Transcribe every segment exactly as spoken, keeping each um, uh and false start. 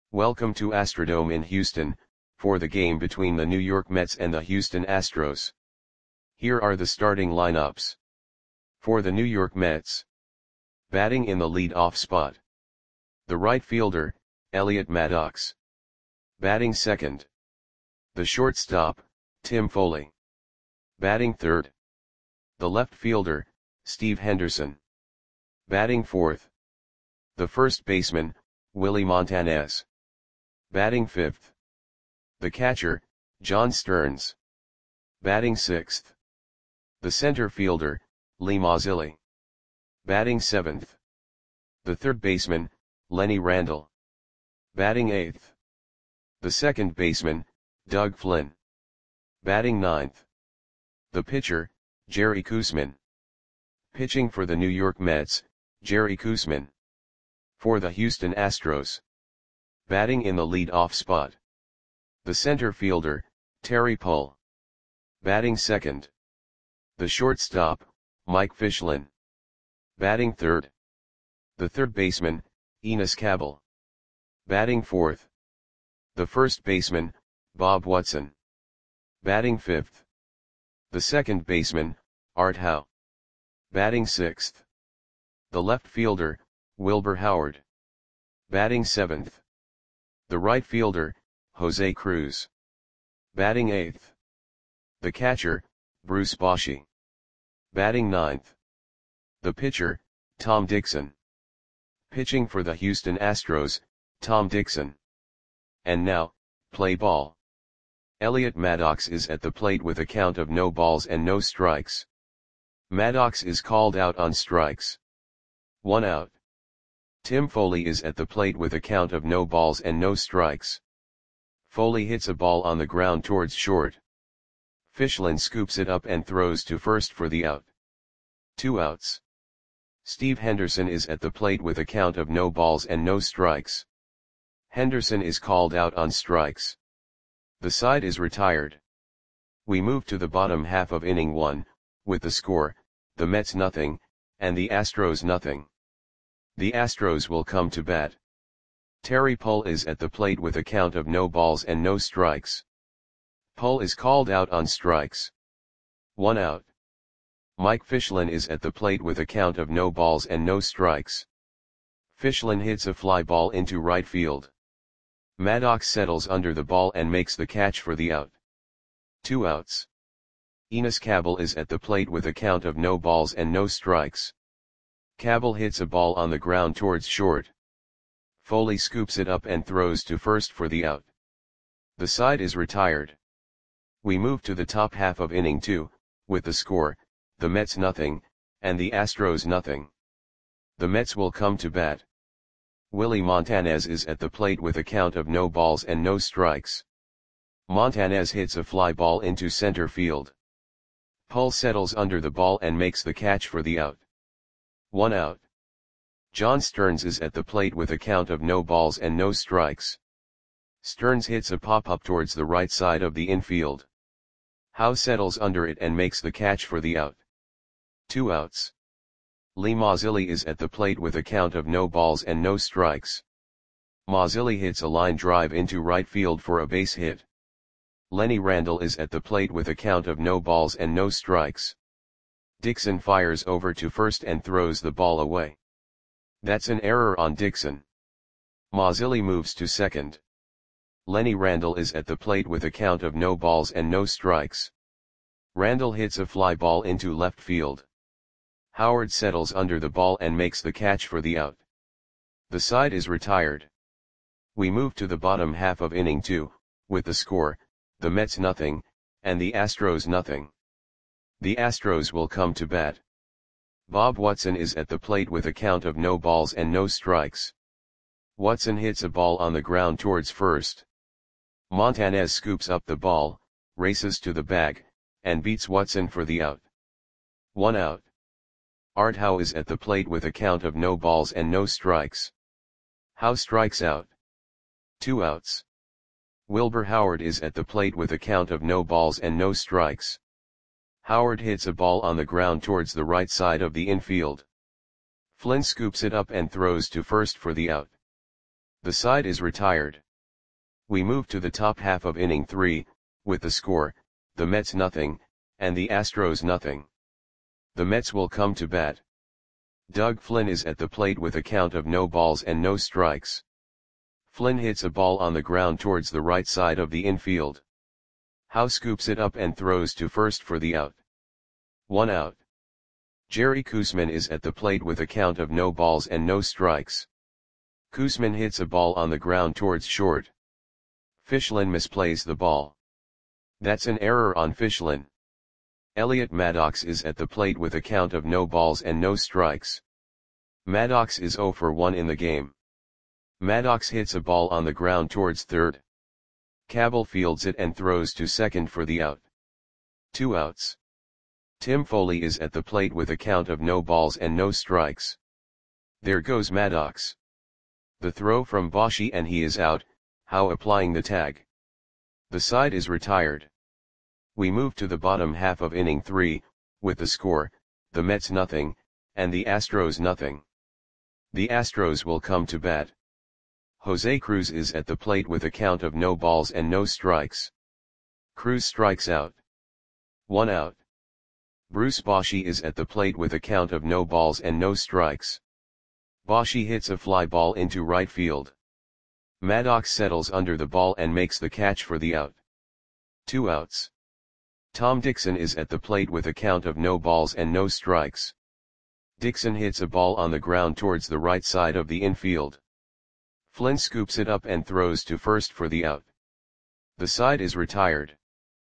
Welcome to Astrodome in Houston, for the game between the New York Mets and the Houston Astros. Here are the starting lineups. For the New York Mets. Batting in the lead-off spot. The right fielder, Elliot Maddox. Batting second. The shortstop, Tim Foley. Batting third. The left fielder, Steve Henderson. Batting fourth. The first baseman, Willie Montanez. Batting fifth. The catcher, John Stearns. Batting sixth. The center fielder, Lee Mazzilli. Batting seventh. The third baseman, Lenny Randle. Batting eighth. The second baseman, Doug Flynn. Batting ninth. The pitcher, Jerry Koosman. Pitching for the New York Mets, Jerry Koosman. For the Houston Astros. Batting in the lead-off spot. The center fielder, Terry Pull. Batting second. The shortstop, Mike Fischlin. Batting third. The third baseman, Enos Cabell. Batting fourth. The first baseman, Bob Watson. Batting fifth. The second baseman, Art Howe. Batting sixth. The left fielder, Wilbur Howard. Batting seventh. The right fielder, Jose Cruz. Batting eighth. The catcher, Bruce Bochy. Batting ninth. The pitcher, Tom Dixon. Pitching for the Houston Astros, Tom Dixon. And now, play ball. Elliot Maddox is at the plate with a count of no balls and no strikes. Maddox is called out on strikes. One out. Tim Foley is at the plate with a count of no balls and no strikes. Foley hits a ball on the ground towards short. Fischlin scoops it up and throws to first for the out. Two outs. Steve Henderson is at the plate with a count of no balls and no strikes. Henderson is called out on strikes. The side is retired. We move to the bottom half of inning one, with the score, the Mets nothing, and the Astros nothing. The Astros will come to bat. Terry Pull is at the plate with a count of no balls and no strikes. Pull is called out on strikes. One out. Mike Fischlin is at the plate with a count of no balls and no strikes. Fischlin hits a fly ball into right field. Maddox settles under the ball and makes the catch for the out. Two outs. Enos Cabell is at the plate with a count of no balls and no strikes. Cabell hits a ball on the ground towards short. Foley scoops it up and throws to first for the out. The side is retired. We move to the top half of inning two, with the score, the Mets nothing, and the Astros nothing. The Mets will come to bat. Willie Montanez is at the plate with a count of no balls and no strikes. Montanez hits a fly ball into center field. Pull settles under the ball and makes the catch for the out. One out. John Stearns is at the plate with a count of no balls and no strikes. Stearns hits a pop-up towards the right side of the infield. Howe settles under it and makes the catch for the out. Two outs. Lee Mazzilli is at the plate with a count of no balls and no strikes. Mazzilli hits a line drive into right field for a base hit. Lenny Randle is at the plate with a count of no balls and no strikes. Dixon fires over to first and throws the ball away. That's an error on Dixon. Mazzilli moves to second. Lenny Randle is at the plate with a count of no balls and no strikes. Randle hits a fly ball into left field. Howard settles under the ball and makes the catch for the out. The side is retired. We move to the bottom half of inning two, with the score, the Mets nothing, and the Astros nothing. The Astros will come to bat. Bob Watson is at the plate with a count of no balls and no strikes. Watson hits a ball on the ground towards first. Montanez scoops up the ball, races to the bag, and beats Watson for the out. One out. Art Howe is at the plate with a count of no balls and no strikes. Howe strikes out. Two outs. Wilbur Howard is at the plate with a count of no balls and no strikes. Howard hits a ball on the ground towards the right side of the infield. Flynn scoops it up and throws to first for the out. The side is retired. We move to the top half of inning three, with the score, the Mets nothing, and the Astros nothing. The Mets will come to bat. Doug Flynn is at the plate with a count of no balls and no strikes. Flynn hits a ball on the ground towards the right side of the infield. Howe scoops it up and throws to first for the out. One out. Jerry Koosman is at the plate with a count of no balls and no strikes. Koosman hits a ball on the ground towards short. Fischlin misplays the ball. That's an error on Fischlin. Elliot Maddox is at the plate with a count of no balls and no strikes. Maddox is zero for one in the game. Maddox hits a ball on the ground towards third. Cabell fields it and throws to second for the out. Two outs. Tim Foley is at the plate with a count of no balls and no strikes. There goes Maddox. The throw from Boshi and he is out, Howe applying the tag. The side is retired. We move to the bottom half of inning three, with the score, the Mets nothing, and the Astros nothing. The Astros will come to bat. Jose Cruz is at the plate with a count of no balls and no strikes. Cruz strikes out. One out. Bruce Boshi is at the plate with a count of no balls and no strikes. Boshi hits a fly ball into right field. Maddox settles under the ball and makes the catch for the out. Two outs. Tom Dixon is at the plate with a count of no balls and no strikes. Dixon hits a ball on the ground towards the right side of the infield. Flynn scoops it up and throws to first for the out. The side is retired.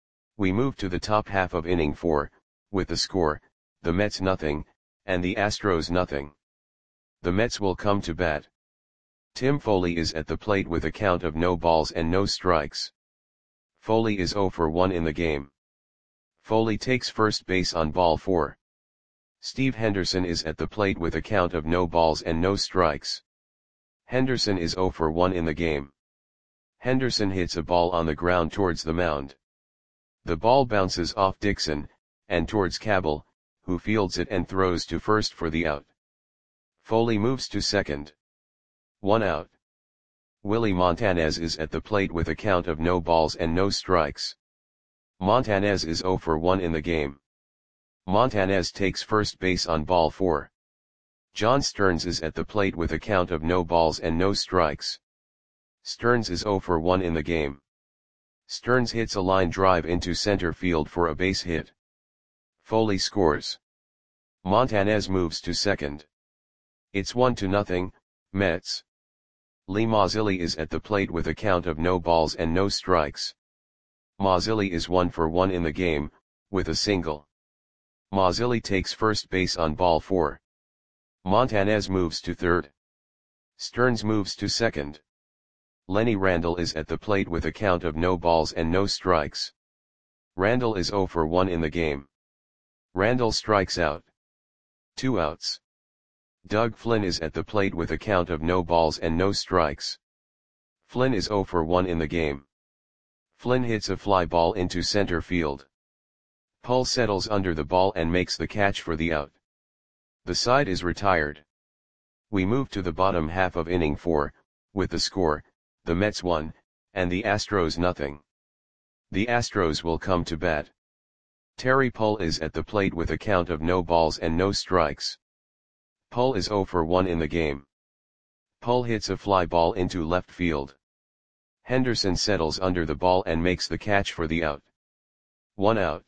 We move to the top half of inning four, with the score, the Mets nothing, and the Astros nothing. The Mets will come to bat. Tim Foley is at the plate with a count of no balls and no strikes. Foley is zero for one in the game. Foley takes first base on ball four. Steve Henderson is at the plate with a count of no balls and no strikes. Henderson is zero for one in the game. Henderson hits a ball on the ground towards the mound. The ball bounces off Dixon, and towards Cabell, who fields it and throws to first for the out. Foley moves to second. One out. Willie Montanez is at the plate with a count of no balls and no strikes. Montanez is zero for one in the game. Montanez takes first base on ball four. John Stearns is at the plate with a count of no balls and no strikes. Stearns is zero for one in the game. Stearns hits a line drive into center field for a base hit. Foley scores. Montanez moves to second. It's one to nothing, Mets. Lee Mazzilli is at the plate with a count of no balls and no strikes. Mazzilli is one for one in the game, with a single. Mazzilli takes first base on ball four. Montanez moves to third. Stearns moves to second. Lenny Randle is at the plate with a count of no balls and no strikes. Randle is zero for one in the game. Randle strikes out. Two outs. Doug Flynn is at the plate with a count of no balls and no strikes. Flynn is zero for one in the game. Flynn hits a fly ball into center field. Pull settles under the ball and makes the catch for the out. The side is retired. We move to the bottom half of inning four, with the score, the Mets one, and the Astros nothing. The Astros will come to bat. Terry Pull is at the plate with a count of no balls and no strikes. Pull is zero for one in the game. Pull hits a fly ball into left field. Henderson settles under the ball and makes the catch for the out. One out.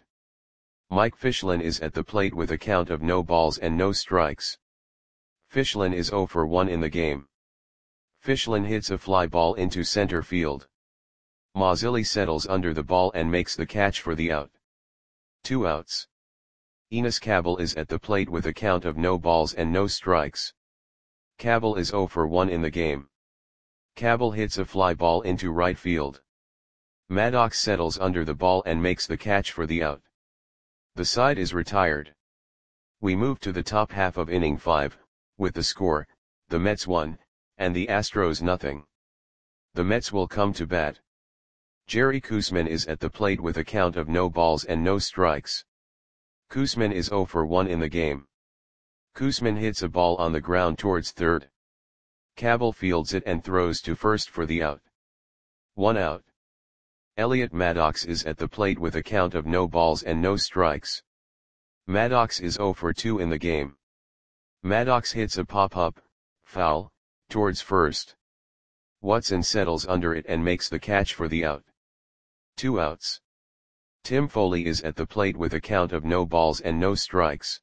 Mike Fischlin is at the plate with a count of no balls and no strikes. Fischlin is zero for one in the game. Fischlin hits a fly ball into center field. Mazzilli settles under the ball and makes the catch for the out. Two outs. Enos Cabell is at the plate with a count of no balls and no strikes. Cabell is zero for one in the game. Cabell hits a fly ball into right field. Maddox settles under the ball and makes the catch for the out. The side is retired. We move to the top half of inning five, with the score, the Mets one, and the Astros nothing. The Mets will come to bat. Jerry Koosman is at the plate with a count of no balls and no strikes. Koosman is zero for one in the game. Koosman hits a ball on the ground towards third. Cabell fields it and throws to first for the out. One out. Elliot Maddox is at the plate with a count of no balls and no strikes. Maddox is oh for two in the game. Maddox hits a pop-up, foul, towards first. Watson settles under it and makes the catch for the out. Two outs. Tim Foley is at the plate with a count of no balls and no strikes.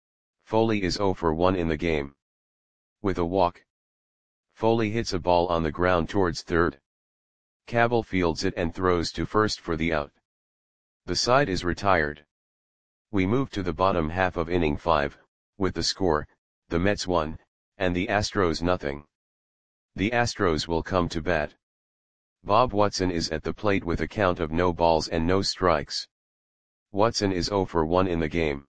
Foley is oh for one in the game. With a walk. Foley hits a ball on the ground towards third. Cabell fields it and throws to first for the out. The side is retired. We move to the bottom half of inning five, with the score, the Mets one, and the Astros nothing. The Astros will come to bat. Bob Watson is at the plate with a count of no balls and no strikes. Watson is oh for one in the game.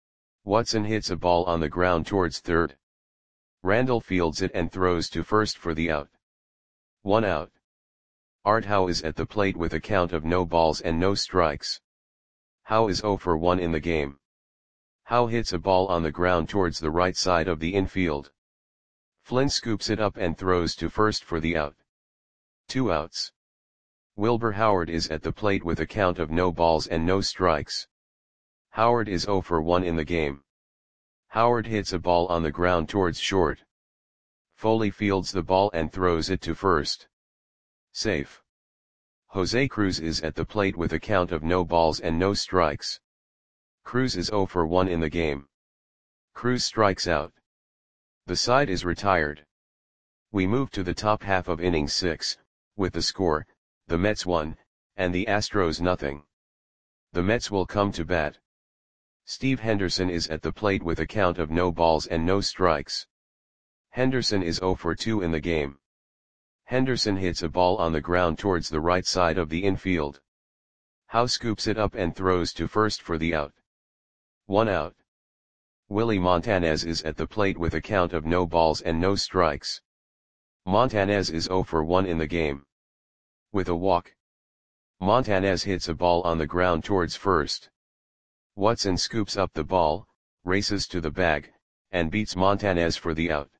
Watson hits a ball on the ground towards third. Randall fields it and throws to first for the out. One out. Art Howe is at the plate with a count of no balls and no strikes. Howe is oh for one in the game. Howe hits a ball on the ground towards the right side of the infield. Flynn scoops it up and throws to first for the out. Two outs. Wilbur Howard is at the plate with a count of no balls and no strikes. Howard is oh for one in the game. Howard hits a ball on the ground towards short. Foley fields the ball and throws it to first. Safe. Jose Cruz is at the plate with a count of no balls and no strikes. Cruz is oh for one in the game. Cruz strikes out. The side is retired. We move to the top half of inning six, with the score, the Mets one, and the Astros nothing. The Mets will come to bat. Steve Henderson is at the plate with a count of no balls and no strikes. Henderson is oh for two in the game. Henderson hits a ball on the ground towards the right side of the infield. Howe scoops it up and throws to first for the out. One out. Willie Montanez is at the plate with a count of no balls and no strikes. Montanez is oh for one in the game. With a walk. Montanez hits a ball on the ground towards first. Watson scoops up the ball, races to the bag, and beats Montanez for the out.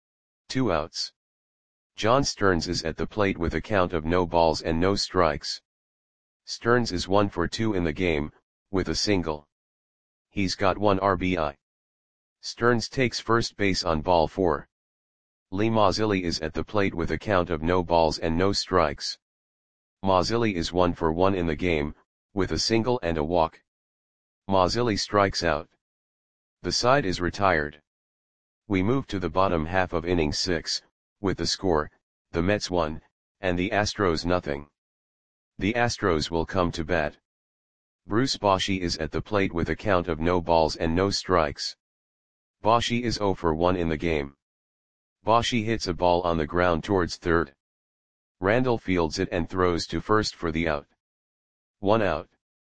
Two outs. John Stearns is at the plate with a count of no balls and no strikes. Stearns is one for two in the game, with a single. He's got one R B I. Stearns takes first base on ball four. Lee Mazzilli is at the plate with a count of no balls and no strikes. Mazzilli is one for one in the game, with a single and a walk. Mazzilli strikes out. The side is retired. We move to the bottom half of inning six, with the score, the Mets one, and the Astros nothing. The Astros will come to bat. Bruce Bochy is at the plate with a count of no balls and no strikes. Bochy is oh for one in the game. Bochy hits a ball on the ground towards third. Randall fields it and throws to first for the out. One out.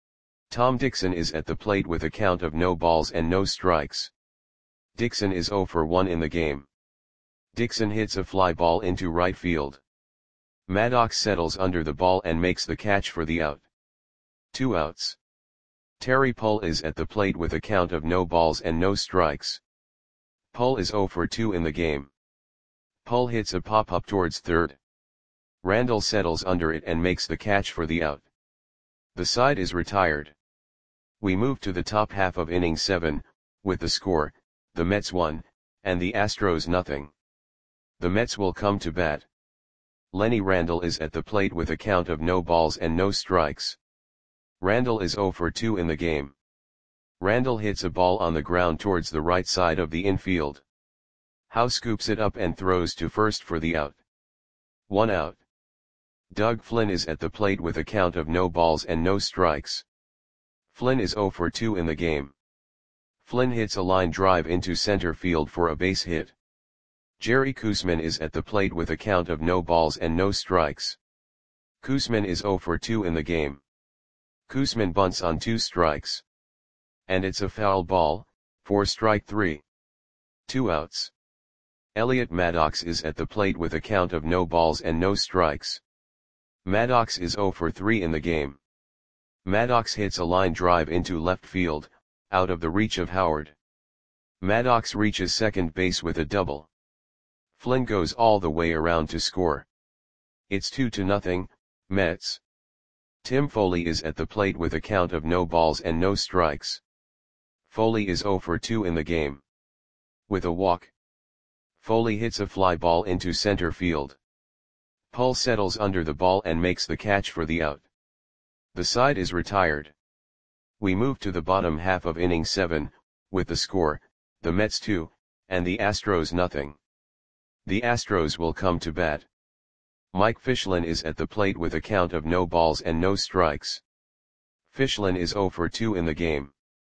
Tom Dixon is at the plate with a count of no balls and no strikes. Dixon is oh for one in the game. Dixon hits a fly ball into right field. Maddox settles under the ball and makes the catch for the out. Two outs. Terry Pull is at the plate with a count of no balls and no strikes. Pull is oh for two in the game. Pull hits a pop-up towards third. Randall settles under it and makes the catch for the out. The side is retired. We move to the top half of inning seven, with the score, the Mets one, and the Astros nothing. The Mets will come to bat. Lenny Randall is at the plate with a count of no balls and no strikes. Randall is oh for two in the game. Randall hits a ball on the ground towards the right side of the infield. Howe scoops it up and throws to first for the out. One out. Doug Flynn is at the plate with a count of no balls and no strikes. Flynn is oh for two in the game. Flynn hits a line drive into center field for a base hit. Jerry Koosman is at the plate with a count of no balls and no strikes. Koosman is oh for two in the game. Koosman bunts on two strikes. And it's a foul ball, for strike three. Two outs. Elliot Maddox is at the plate with a count of no balls and no strikes. Maddox is oh for three in the game. Maddox hits a line drive into left field, out of the reach of Howard. Maddox reaches second base with a double. Flynn goes all the way around to score. It's two to nothing, Mets. Tim Foley is at the plate with a count of no balls and no strikes. Foley is zero for two in the game. With a walk, Foley hits a fly ball into center field. Pull settles under the ball and makes the catch for the out. The side is retired. We move to the bottom half of inning seven, with the score, the Mets two, and the Astros nothing. The Astros will come to bat. Mike Fichlin is at the plate with a count of no balls and no strikes. Fichlin is zero for two in the game.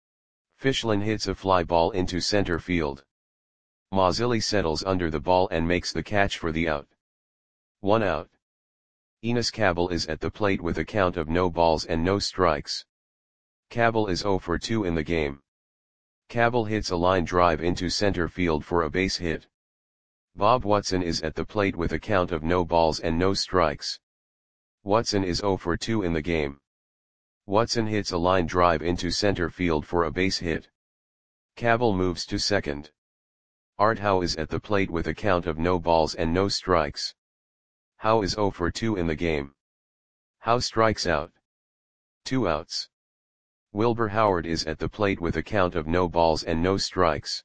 Fichlin hits a fly ball into center field. Mazzilli settles under the ball and makes the catch for the out. One out. Enos Cabell is at the plate with a count of no balls and no strikes. Cabell is zero for two in the game. Cabell hits a line drive into center field for a base hit. Bob Watson is at the plate with a count of no balls and no strikes. Watson is zero for two in the game. Watson hits a line drive into center field for a base hit. Cabell moves to second. Art Howe is at the plate with a count of no balls and no strikes. Howe is zero for two in the game. Howe strikes out. Two outs. Wilbur Howard is at the plate with a count of no balls and no strikes.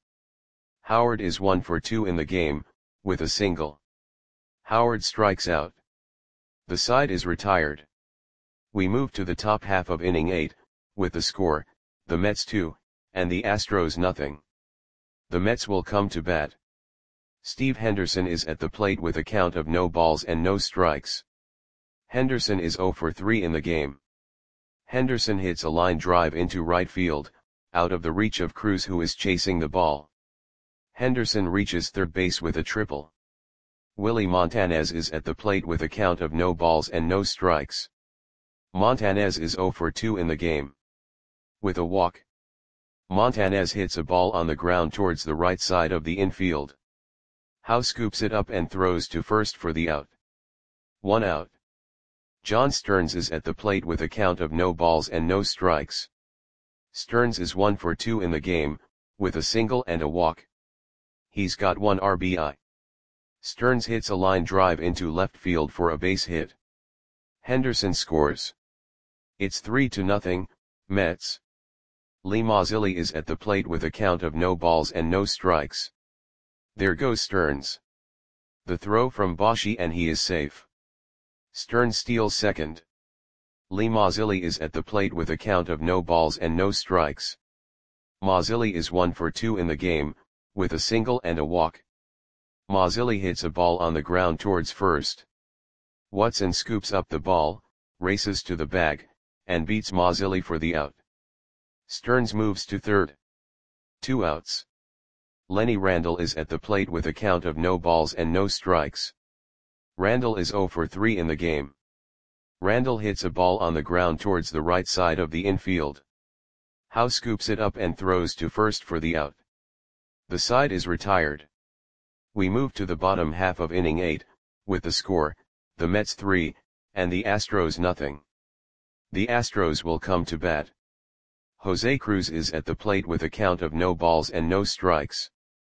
Howard is one for two in the game, with a single. Howard strikes out. The side is retired. We move to the top half of inning eight, with the score, the Mets two, and the Astros nothing. The Mets will come to bat. Steve Henderson is at the plate with a count of no balls and no strikes. Henderson is zero for three in the game. Henderson hits a line drive into right field, out of the reach of Cruz, who is chasing the ball. Henderson reaches third base with a triple. Willie Montanez is at the plate with a count of no balls and no strikes. Montanez is zero for two in the game. With a walk, Montanez hits a ball on the ground towards the right side of the infield. Howe scoops it up and throws to first for the out. One out. John Stearns is at the plate with a count of no balls and no strikes. Stearns is one for two in the game, with a single and a walk. He's got one R B I. Stearns hits a line drive into left field for a base hit. Henderson scores. It's three to nothing, Mets. Lee Mazzilli is at the plate with a count of no balls and no strikes. There goes Stearns. The throw from Boshi and he is safe. Stearns steals second. Lee Mazzilli is at the plate with a count of no balls and no strikes. Mazzilli is one for two in the game, with a single and a walk. Mazzilli hits a ball on the ground towards first. Watson scoops up the ball, races to the bag, and beats Mazzilli for the out. Stearns moves to third. Two outs. Lenny Randle is at the plate with a count of no balls and no strikes. Randle is zero for three in the game. Randle hits a ball on the ground towards the right side of the infield. Howe scoops it up and throws to first for the out. The side is retired. We move to the bottom half of inning eight, with the score, the Mets three, and the Astros nothing. The Astros will come to bat. Jose Cruz is at the plate with a count of no balls and no strikes.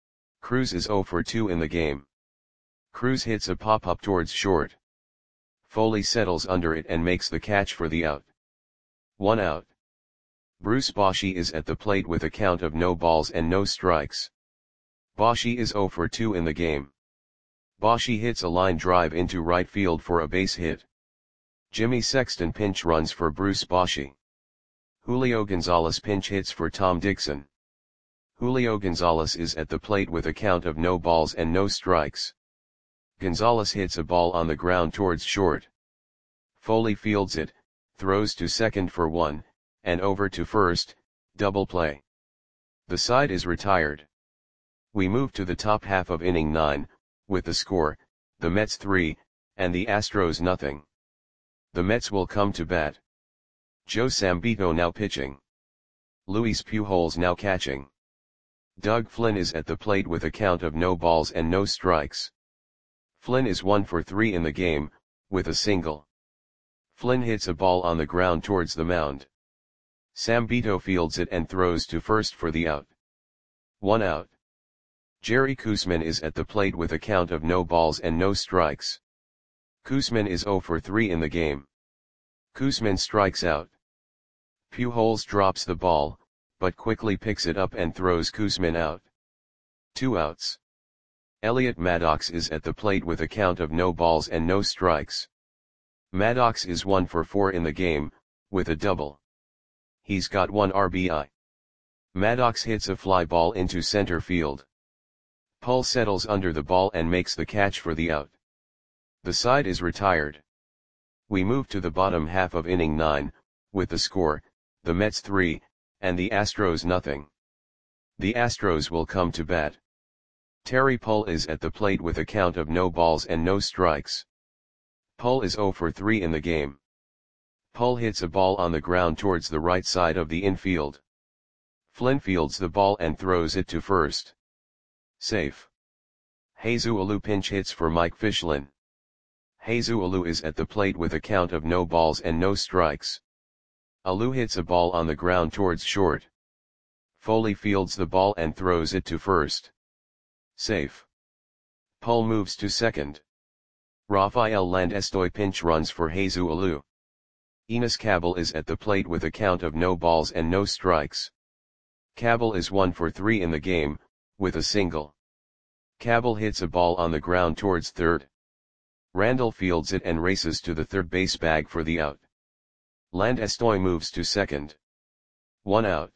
Cruz is zero for two in the game. Cruz hits a pop-up towards short. Foley settles under it and makes the catch for the out. One out. Bruce Bochy is at the plate with a count of no balls and no strikes. Bochy is zero for two in the game. Bochy hits a line drive into right field for a base hit. Jimmy Sexton pinch runs for Bruce Bochy. Julio Gonzalez pinch hits for Tom Dixon. Julio Gonzalez is at the plate with a count of no balls and no strikes. Gonzalez hits a ball on the ground towards short. Foley fields it, throws to second for one, and over to first, double play. The side is retired. We move to the top half of inning nine, with the score, the Mets three, and the Astros nothing. The Mets will come to bat. Joe Sambito now pitching. Luis Pujols now catching. Doug Flynn is at the plate with a count of no balls and no strikes. Flynn is one for three in the game, with a single. Flynn hits a ball on the ground towards the mound. Sambito fields it and throws to first for the out. One out. Jerry Koosman is at the plate with a count of no balls and no strikes. Koosman is zero for three in the game. Koosman strikes out. Pujols drops the ball, but quickly picks it up and throws Koosman out. Two outs. Elliot Maddox is at the plate with a count of no balls and no strikes. Maddox is one for four in the game, with a double. He's got one R B I. Maddox hits a fly ball into center field. Pull settles under the ball and makes the catch for the out. The side is retired. We move to the bottom half of inning nine, with the score, the Mets three, and the Astros nothing. The Astros will come to bat. Terry Pull is at the plate with a count of no balls and no strikes. Pull is zero for three in the game. Pull hits a ball on the ground towards the right side of the infield. Flynn fields the ball and throws it to first. Safe. Jesus Alou pinch hits for Mike Fichlin. Jesus Alou is at the plate with a count of no balls and no strikes. Alou hits a ball on the ground towards short. Foley fields the ball and throws it to first. Safe. Pull moves to second. Rafael Landestoy pinch runs for Jesus Alou. Enos Cabell is at the plate with a count of no balls and no strikes. Cabell is one for three in the game, with a single. Cabell hits a ball on the ground towards third. Randall fields it and races to the third base bag for the out. Landestoy moves to second. One out.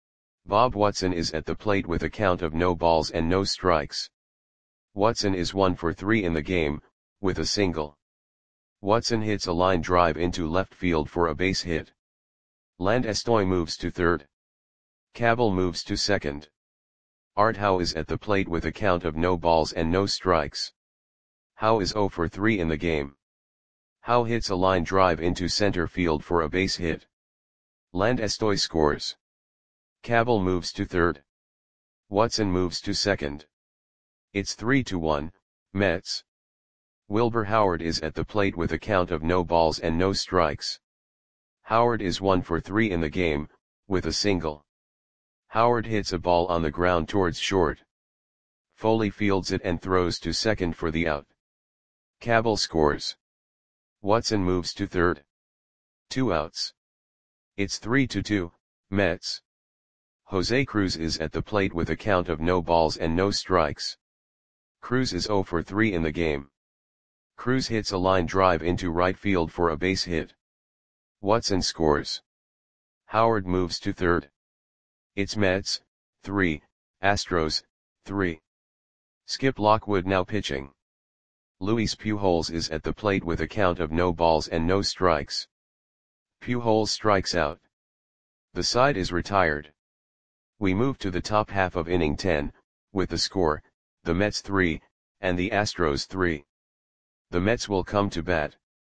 Bob Watson is at the plate with a count of no balls and no strikes. Watson is one for three in the game, with a single. Watson hits a line drive into left field for a base hit. Landestoy moves to third. Cabell moves to second. Art Howe is at the plate with a count of no balls and no strikes. Howe is zero for three in the game. Howe hits a line drive into center field for a base hit. Landestoy scores. Cabell moves to third. Watson moves to second. It's three to one, Mets. Wilbur Howard is at the plate with a count of no balls and no strikes. Howard is one for three in the game, with a single. Howard hits a ball on the ground towards short. Foley fields it and throws to second for the out. Cabell scores. Watson moves to third. Two outs. It's three to two, Mets. Jose Cruz is at the plate with a count of no balls and no strikes. Cruz is zero for three in the game. Cruz hits a line drive into right field for a base hit. Watson scores. Howard moves to third. It's Mets, three, Astros, three. Skip Lockwood now pitching. Luis Pujols is at the plate with a count of no balls and no strikes. Pujols strikes out. The side is retired. We move to the top half of inning ten, with the score, the Mets three, and the Astros three. The Mets will come to bat.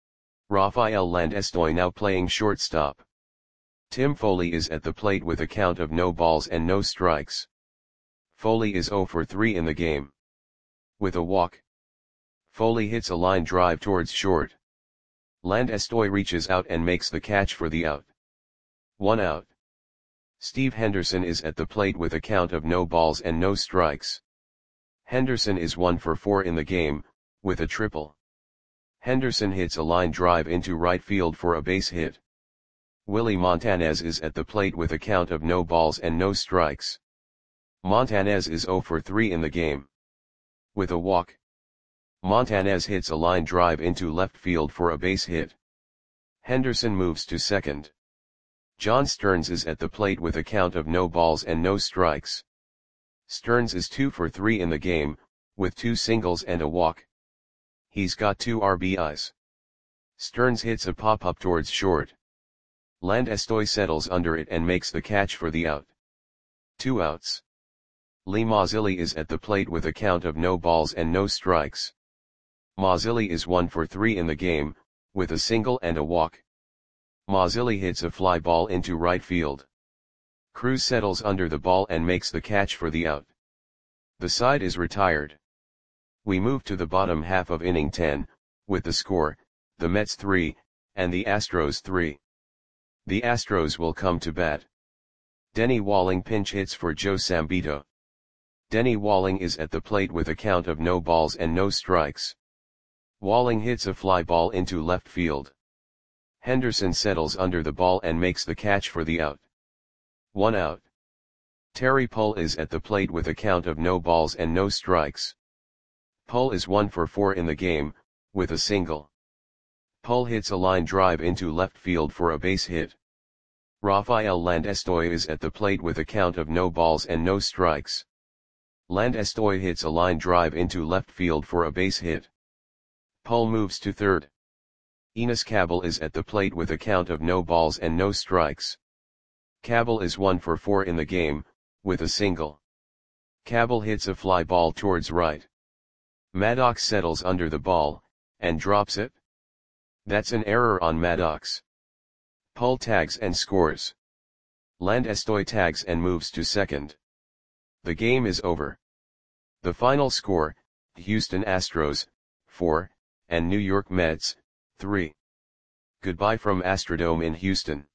Rafael Landestoy now playing shortstop. Tim Foley is at the plate with a count of no balls and no strikes. Foley is zero for three in the game. With a walk. Foley hits a line drive towards short. Landestoy reaches out and makes the catch for the out. One out. Steve Henderson is at the plate with a count of no balls and no strikes. Henderson is one for four in the game, with a triple. Henderson hits a line drive into right field for a base hit. Willie Montanez is at the plate with a count of no balls and no strikes. Montanez is zero for three in the game. With a walk. Montanez hits a line drive into left field for a base hit. Henderson moves to second. John Stearns is at the plate with a count of no balls and no strikes. Stearns is two for three in the game, with two singles and a walk. He's got two R B Is. Stearns hits a pop-up towards short. Landestoy settles under it and makes the catch for the out. Two outs. Lee Mazzilli is at the plate with a count of no balls and no strikes. Mazzilli is one for three in the game, with a single and a walk. Mazzilli hits a fly ball into right field. Cruz settles under the ball and makes the catch for the out. The side is retired. We move to the bottom half of inning ten, with the score, the Mets three, and the Astros three. The Astros will come to bat. Denny Walling pinch hits for Joe Sambito. Denny Walling is at the plate with a count of no balls and no strikes. Walling hits a fly ball into left field. Henderson settles under the ball and makes the catch for the out. One out. Terry Pull is at the plate with a count of no balls and no strikes. Pull is one for four in the game, with a single. Pull hits a line drive into left field for a base hit. Rafael Landestoy is at the plate with a count of no balls and no strikes. Landestoy hits a line drive into left field for a base hit. Pull moves to third. Enos Cabell is at the plate with a count of no balls and no strikes. Cabell is one for four in the game, with a single. Cabell hits a fly ball towards right. Maddox settles under the ball, and drops it. That's an error on Maddox. Pull tags and scores. Landestoy tags and moves to second. The game is over. The final score, Houston Astros, four, and New York Mets, three. Goodbye from Astrodome in Houston.